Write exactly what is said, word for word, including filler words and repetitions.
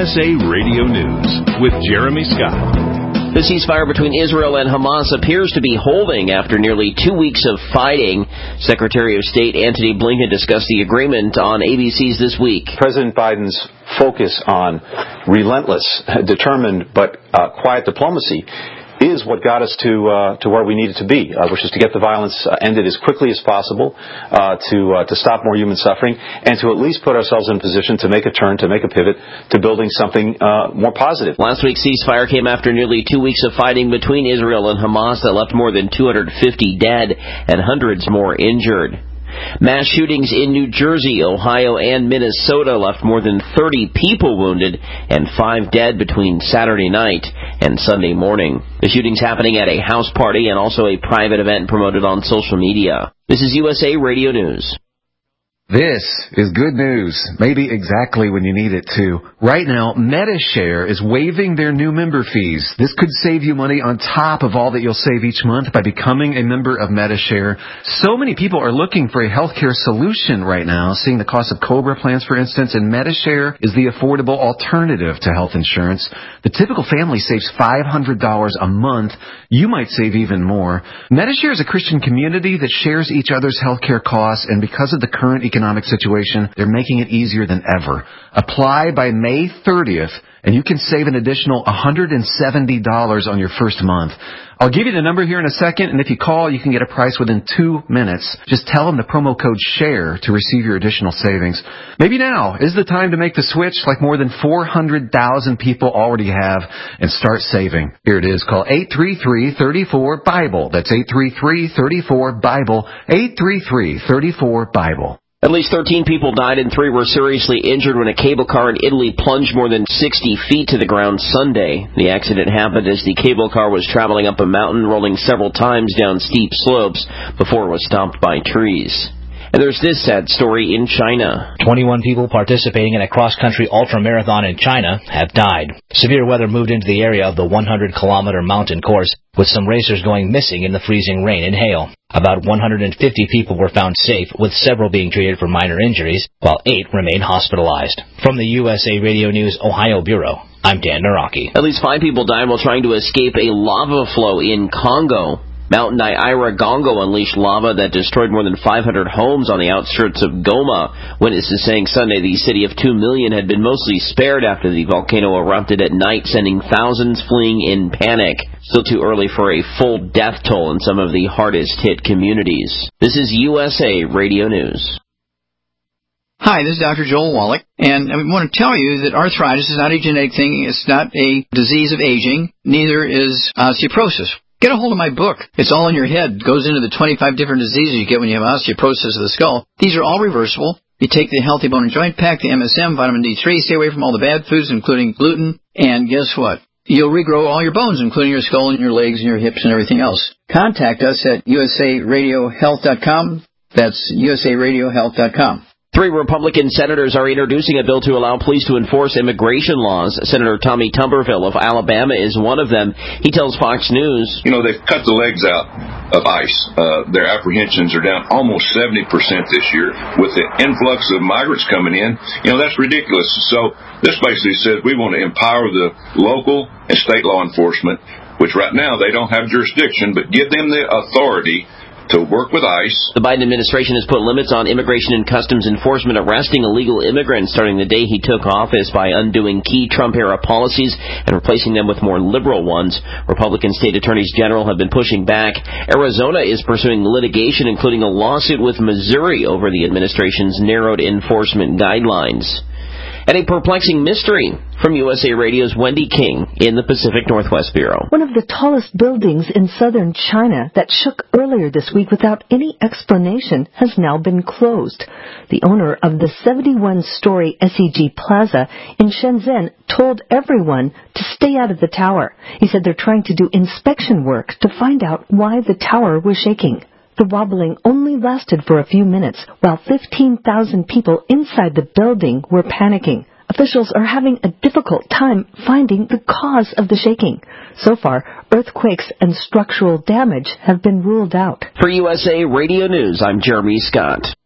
S A Radio News with Jeremy Scott. The ceasefire between Israel and Hamas appears to be holding after nearly two weeks of fighting. Secretary of State Antony Blinken discussed the agreement on A B C's This Week. President Biden's focus on relentless, determined, but uh, quiet diplomacy is what got us to uh, to where we needed to be, uh, which is to get the violence uh, ended as quickly as possible, uh, to uh, to stop more human suffering, and to at least put ourselves in a position to make a turn, to make a pivot, to building something uh, more positive. Last week's ceasefire came after nearly two weeks of fighting between Israel and Hamas that left more than two hundred fifty dead and hundreds more injured. Mass shootings in New Jersey, Ohio, and Minnesota left more than thirty people wounded and five dead between Saturday night and Sunday morning. The shootings happening at a house party and also a private event promoted on social media. This is U S A Radio News. This is good news, maybe exactly when you need it, too. Right now, Medi-Share is waiving their new member fees. This could save you money on top of all that you'll save each month by becoming a member of Medi-Share. So many people are looking for a healthcare solution right now, seeing the cost of COBRA plans, for instance, and Medi-Share is the affordable alternative to health insurance. The typical family saves five hundred dollars a month. You might save even more. Medi-Share is a Christian community that shares each other's healthcare costs, and because of the current economic situation, they're making it easier than ever. Apply by May thirtieth, and you can save an additional one hundred seventy dollars on your first month. I'll give you the number here in a second, and if you call, you can get a price within two minutes. Just tell them the promo code SHARE to receive your additional savings. Maybe now is the time to make the switch like more than four hundred thousand people already have and start saving. Here it is. Call eight three three, three four, BIBLE. That's eight three three, three four, BIBLE. eight three three, three four, BIBLE. At least thirteen people died and three were seriously injured when a cable car in Italy plunged more than sixty feet to the ground Sunday. The accident happened as the cable car was traveling up a mountain, rolling several times down steep slopes before it was stopped by trees. And there's this sad story in China. twenty-one people participating in a cross-country ultra-marathon in China have died. Severe weather moved into the area of the one hundred kilometer mountain course, with some racers going missing in the freezing rain and hail. About one hundred fifty people were found safe, with several being treated for minor injuries, while eight remain hospitalized. From the U S A Radio News Ohio Bureau, I'm Dan Naraki. At least five people died while trying to escape a lava flow in Congo. Mount Nyiragongo unleashed lava that destroyed more than five hundred homes on the outskirts of Goma. Witnesses saying Sunday the city of two million had been mostly spared after the volcano erupted at night, sending thousands fleeing in panic. Still too early for a full death toll in some of the hardest-hit communities. This is U S A Radio News. Hi, this is Doctor Joel Wallach, and I want to tell you that arthritis is not a genetic thing. It's not a disease of aging. Neither is osteoporosis. Get a hold of my book. It's all in your head. It goes into the twenty-five different diseases you get when you have osteoporosis of the skull. These are all reversible. You take the Healthy Bone and Joint Pack, the M S M, vitamin D three, stay away from all the bad foods, including gluten, and guess what? You'll regrow all your bones, including your skull and your legs and your hips and everything else. Contact us at U S A radio health dot com. That's U S A radio health dot com. Three Republican senators are introducing a bill to allow police to enforce immigration laws. Senator Tommy Tuberville of Alabama is one of them. He tells Fox News, You know, they've cut the legs out of ICE. Uh, their apprehensions are down almost seventy percent this year. With the influx of migrants coming in, you know, that's ridiculous. So this basically says we want to empower the local and state law enforcement, which right now they don't have jurisdiction, but give them the authority to work with ICE. The Biden administration has put limits on Immigration and Customs Enforcement arresting illegal immigrants starting the day he took office by undoing key Trump-era policies and replacing them with more liberal ones. Republican state attorneys general have been pushing back. Arizona is pursuing litigation, including a lawsuit with Missouri over the administration's narrowed enforcement guidelines. And a perplexing mystery from U S A Radio's Wendy King in the Pacific Northwest Bureau. One of the tallest buildings in southern China that shook earlier this week without any explanation has now been closed. The owner of the seventy-one story S E G Plaza in Shenzhen told everyone to stay out of the tower. He said they're trying to do inspection work to find out why the tower was shaking. The wobbling only lasted for a few minutes, while fifteen thousand people inside the building were panicking. Officials are having a difficult time finding the cause of the shaking. So far, earthquakes and structural damage have been ruled out. For U S A Radio News, I'm Jeremy Scott.